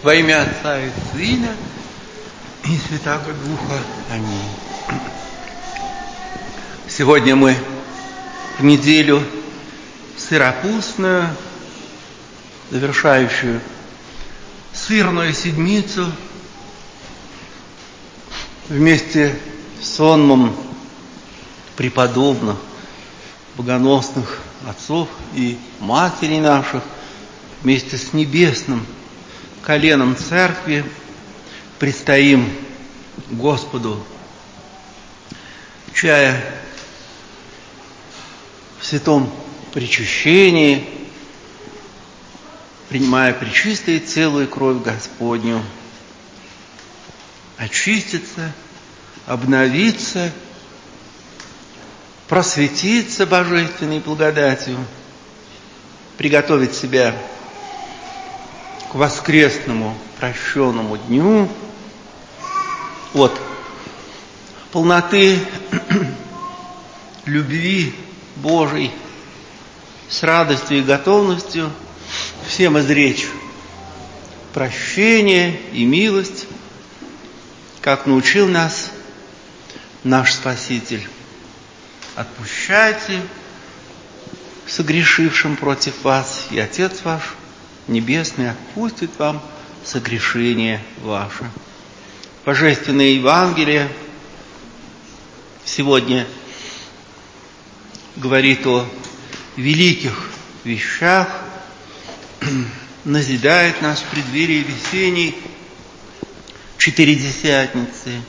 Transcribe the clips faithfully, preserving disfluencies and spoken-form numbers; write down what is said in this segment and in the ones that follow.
Во имя Отца и Сына и Святаго Духа. Аминь. Сегодня мы в неделю сыропустную, завершающую сырную седмицу, вместе с сонмом преподобных, богоносных отцов и матерей наших, вместе с небесным коленом Церкви предстоим Господу, чая в святом причащении, принимая пречистое тело и кровь Господню, очиститься, обновиться, просветиться божественной благодатью, приготовить себя к воскресному прощенному дню от полноты любви Божией, с радостью и готовностью всем изречь прощение и милость, как научил нас наш Спаситель. Отпущайте согрешившим против вас, и Отец ваш Небесный отпустит вам согрешение ваше. Божественное Евангелие сегодня говорит о великих вещах, назидает нас в преддверии весенней Четыредесятницы.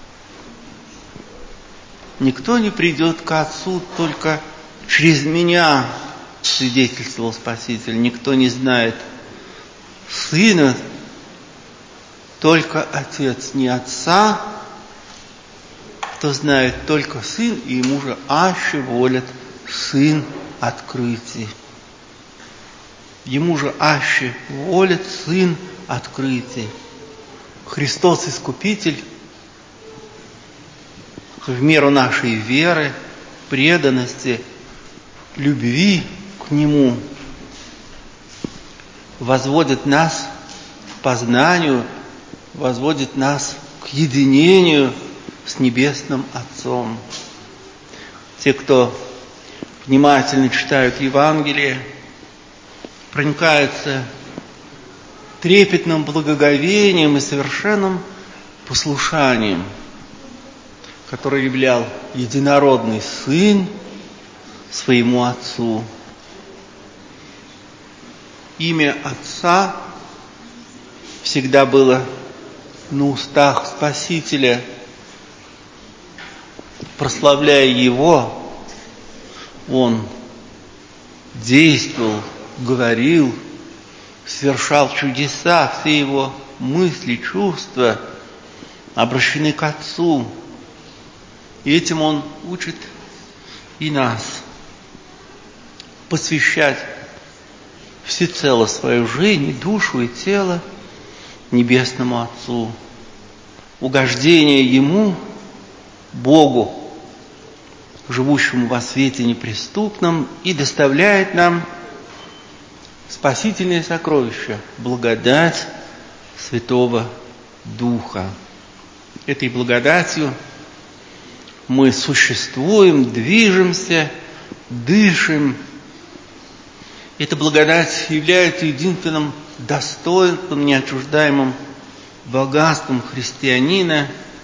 Никто не придет к Отцу только через меня, свидетельствовал Спаситель. Никто не знает Сына, только Отец, не Отца, кто знает только Сын, и Ему же аще волят Сын открытий. Ему же аще волят Сын открытий. Христос Искупитель в меру нашей веры, преданности, любви к Нему возводит нас к познанию, возводит нас к единению с Небесным Отцом. Те, кто внимательно читают Евангелие, проникаются трепетным благоговением и совершенным послушанием, который являл единородный Сын своему Отцу. Имя Отца всегда было на устах Спасителя. Прославляя Его, Он действовал, говорил, совершал чудеса, все Его мысли, чувства обращены к Отцу. И этим Он учит и нас посвящать всецело свою жизнь, душу и тело Небесному Отцу. Угождение Ему, Богу, живущему во свете неприступном, и доставляет нам спасительное сокровище, благодать Святого Духа. Этой благодатью мы существуем, движемся, дышим. Эта благодать является единственным достоинством, неотчуждаемым богатством христианина,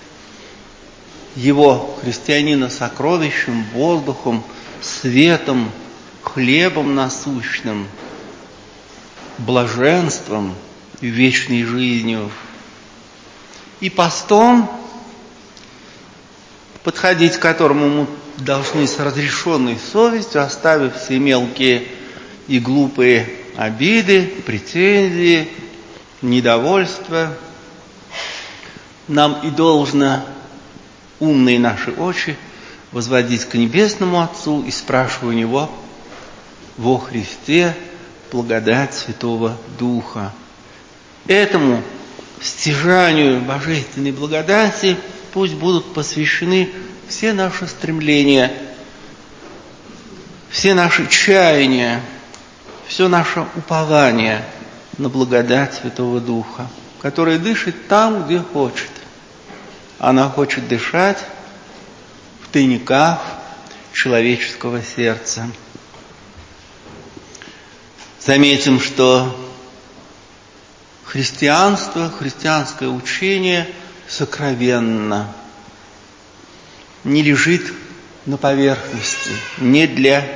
его христианина сокровищем, воздухом, светом, хлебом насущным, блаженством и вечной жизнью. И постом, подходить к которому мы должны с разрешенной совестью, оставив все мелкие и глупые обиды, претензии, недовольства, нам и должно умные наши очи возводить к Небесному Отцу и спрашивая у Него во Христе благодать Святого Духа. Этому стяжанию божественной благодати пусть будут посвящены все наши стремления, все наши чаяния, все наше упование, на благодать Святого Духа, который дышит там, где хочет. Она хочет дышать в тайниках человеческого сердца. Заметим, что христианство, христианское учение сокровенно, не лежит на поверхности, не для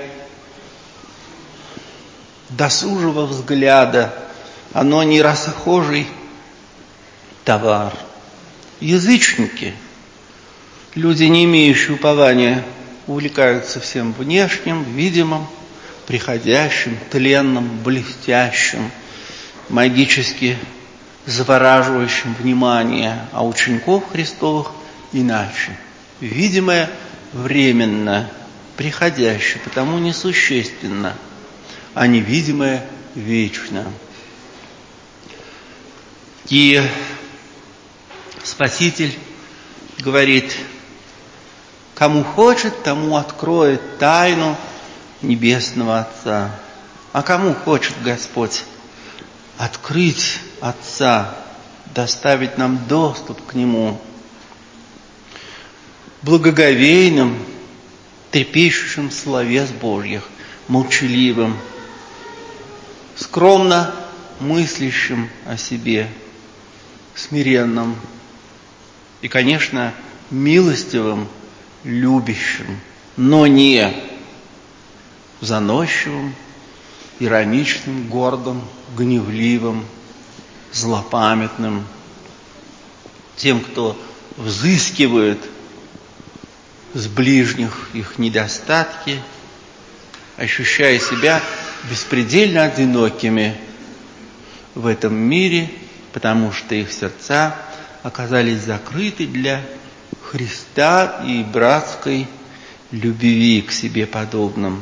досужего взгляда, оно не расхожий товар. Язычники, люди, не имеющие упования, увлекаются всем внешним, видимым, приходящим, тленным, блестящим, магически завораживающим внимание, а учеников Христовых иначе. Видимое временно, приходящее, потому несущественно, а невидимое вечно. И Спаситель говорит: кому хочет, тому откроет тайну Небесного Отца. А кому хочет Господь открыть Отца, доставить нам доступ к Нему, благоговейным, трепещущим словес Божьих, молчаливым, скромно мыслящим о себе, смиренным и, конечно, милостивым, любящим, но не заносчивым, ироничным, гордым, гневливым, злопамятным, тем, кто взыскивает с ближних их недостатки, ощущая себя беспредельно одинокими в этом мире, потому что их сердца оказались закрыты для Христа и братской любви к себе подобным.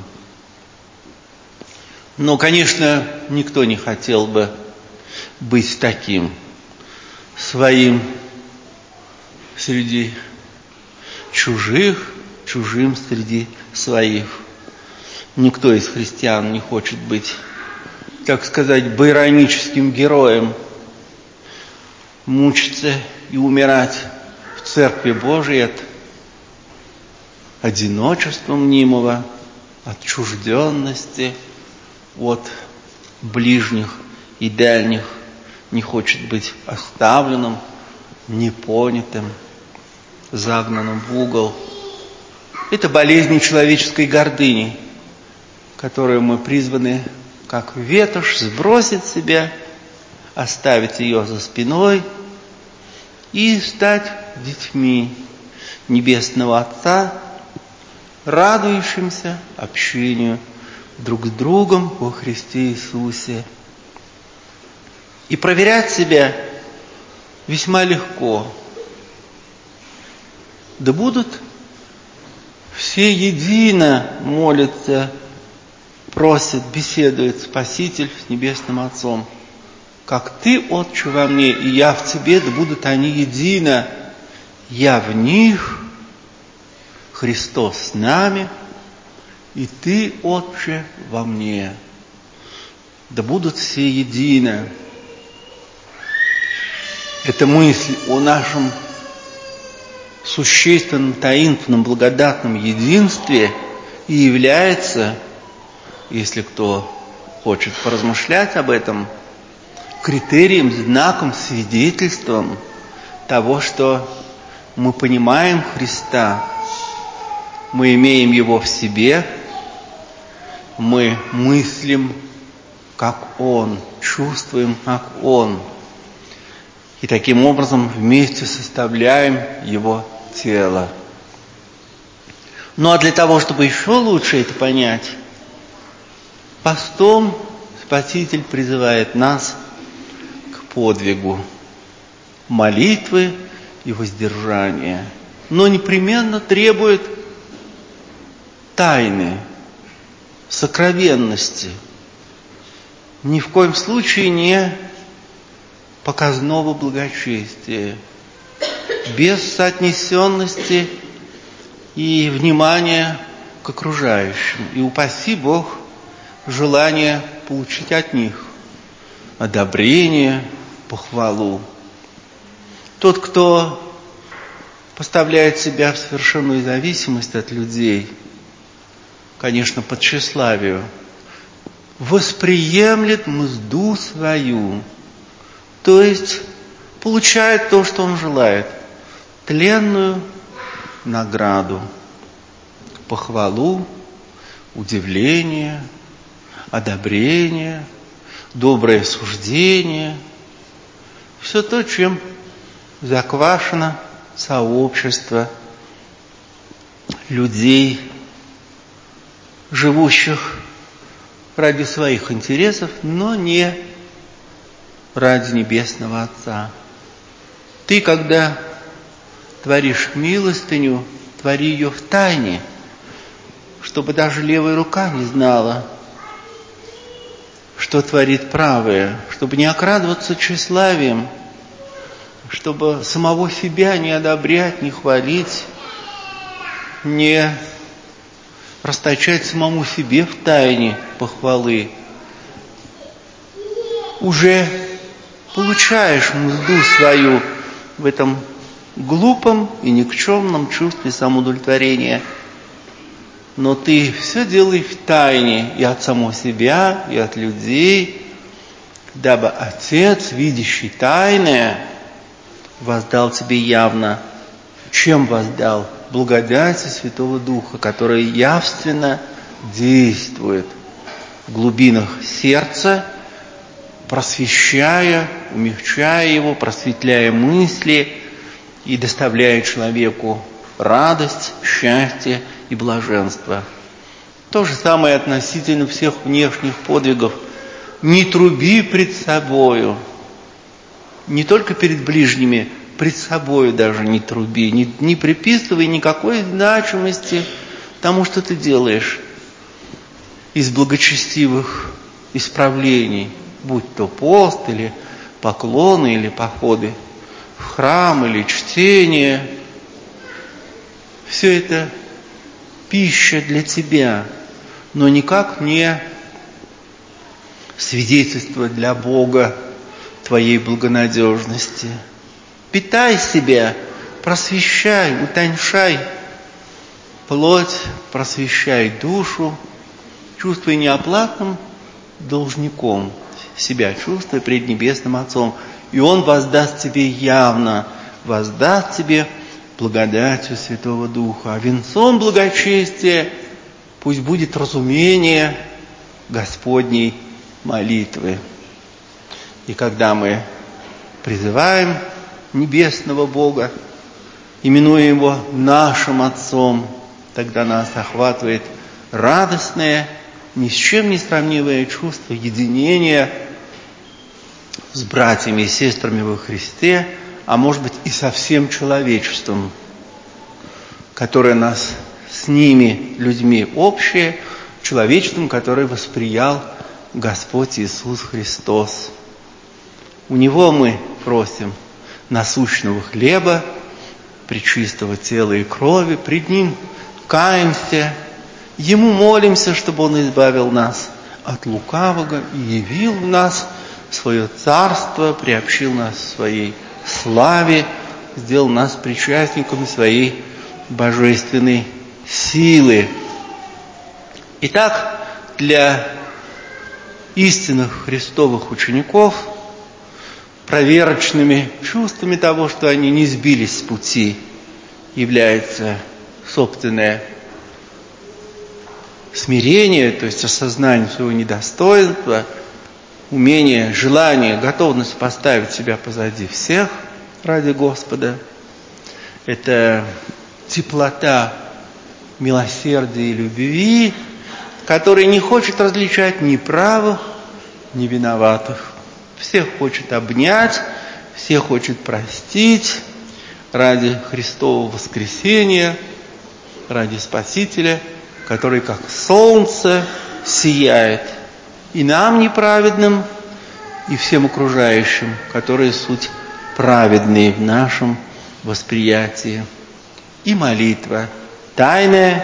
Но, конечно, никто не хотел бы быть таким, своим среди чужих, чужим среди своих. Никто из христиан не хочет быть, как сказать, байроническим героем, мучиться и умирать в Церкви Божией от одиночества мнимого, отчужденности от ближних и дальних, не хочет быть оставленным, непонятым, загнанным в угол. Это болезнь человеческой гордыни, которую мы призваны, как ветошь, сбросить с себя, оставить ее за спиной и стать детьми Небесного Отца, радующимся общению друг с другом во Христе Иисусе. И проверять себя весьма легко. Да будут все едино молятся, просят, беседует Спаситель с Небесным Отцом. Как Ты, Отче, во мне, и я в Тебе, да будут они едино. Я в них, Христос с нами, и Ты, Отче, во мне. Да будут все едино. Эта мысль о нашем существенном, таинственном, благодатном единстве и является, если кто хочет поразмышлять об этом, критерием, знаком, свидетельством того, что мы понимаем Христа, мы имеем Его в себе, мы мыслим, как Он, чувствуем, как Он, и таким образом вместе составляем Его тело. Ну а для того, чтобы еще лучше это понять, постом Спаситель призывает нас к подвигу молитвы и воздержания, но непременно требует тайны, сокровенности, ни в коем случае не показного благочестия, без соотнесенности и внимания к окружающим, и упаси Бог желание получить от них одобрение, похвалу. Тот, кто поставляет себя в совершенную зависимость от людей, конечно, по тщеславию, восприемлет мзду свою, то есть получает то, что он желает, тленную награду, похвалу, удивление, одобрение, доброе суждение, все то, чем заквашено сообщество людей, живущих ради своих интересов, но не ради Небесного Отца. Ты, когда творишь милостыню, твори ее в тайне, чтобы даже левая рука не знала, что творит правая, чтобы не окрадываться тщеславием, чтобы самого себя не одобрять, не хвалить, не расточать самому себе в тайне похвалы. Уже получаешь мзду свою в этом глупом и никчемном чувстве самоудовлетворения. Но ты все делай в тайне и от самого себя, и от людей, дабы Отец, видящий тайное, воздал тебе явно. Чем воздал? Благодати Святого Духа, который явственно действует в глубинах сердца, просвещая, умягчая его, просветляя мысли и доставляя человеку радость, счастье и блаженство. То же самое относительно всех внешних подвигов. Не труби пред собою, не только перед ближними, пред собою даже не труби, не, не приписывай никакой значимости тому, что ты делаешь из благочестивых исправлений, будь то пост или поклоны, или походы в храм, или чтение. Все это пища для тебя, но никак не свидетельство для Бога твоей благонадежности. Питай себя, просвещай, утоньшай плоть, просвещай душу, чувствуй неоплатным должником себя, чувствуй пред Небесным Отцом. И Он воздаст тебе явно, воздаст тебе благодатью Святого Духа. А венцом благочестия пусть будет разумение Господней молитвы. И когда мы призываем Небесного Бога, именуя Его нашим Отцом, тогда нас охватывает радостное, ни с чем не сравнимое чувство единения с братьями и сестрами во Христе, а может быть и со всем человечеством, которое нас с ними, людьми, общее, человечеством, которое восприял Господь Иисус Христос. У Него мы просим насущного хлеба, пречистого тела и крови, пред Ним каемся, Ему молимся, чтобы Он избавил нас от лукавого и явил в нас свое царство, приобщил нас к своей славе, сделал нас причастниками своей божественной силы. Итак, для истинных христовых учеников проверочными чувствами того, что они не сбились с пути, является собственное смирение, то есть осознание своего недостоинства, умение, желание, готовность поставить себя позади всех ради Господа. Это теплота милосердия и любви, которая не хочет различать ни правых, ни виноватых. Всех хочет обнять, всех хочет простить ради Христового воскресения, ради Спасителя, который как солнце сияет и нам неправедным, и всем окружающим, которые суть праведные в нашем восприятии. И молитва тайная,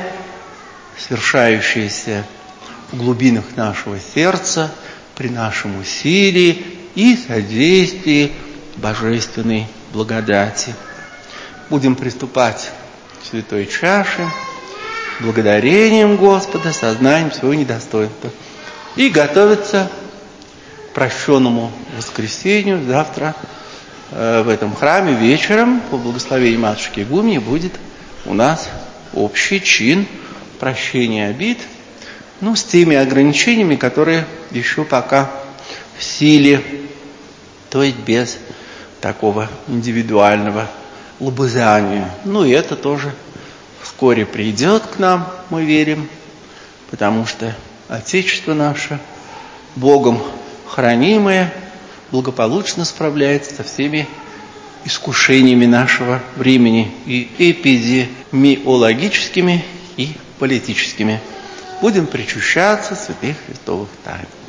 свершающаяся в глубинах нашего сердца, при нашем усилии, и содействии божественной благодати. Будем приступать к святой чаше, благодарением Господа, сознанием своего недостоинства. И готовиться к прощенному воскресенью. Завтра э, в этом храме вечером по благословению Матушки Игумени будет у нас общий чин прощения обид, ну, с теми ограничениями, которые еще пока в силе, то есть без такого индивидуального лобызания. Ну, и это тоже вскоре придет к нам, мы верим, потому что Отечество наше, Богом хранимое, благополучно справляется со всеми искушениями нашего времени, и эпидемиологическими, и политическими. Будем причащаться святых христовых тайн.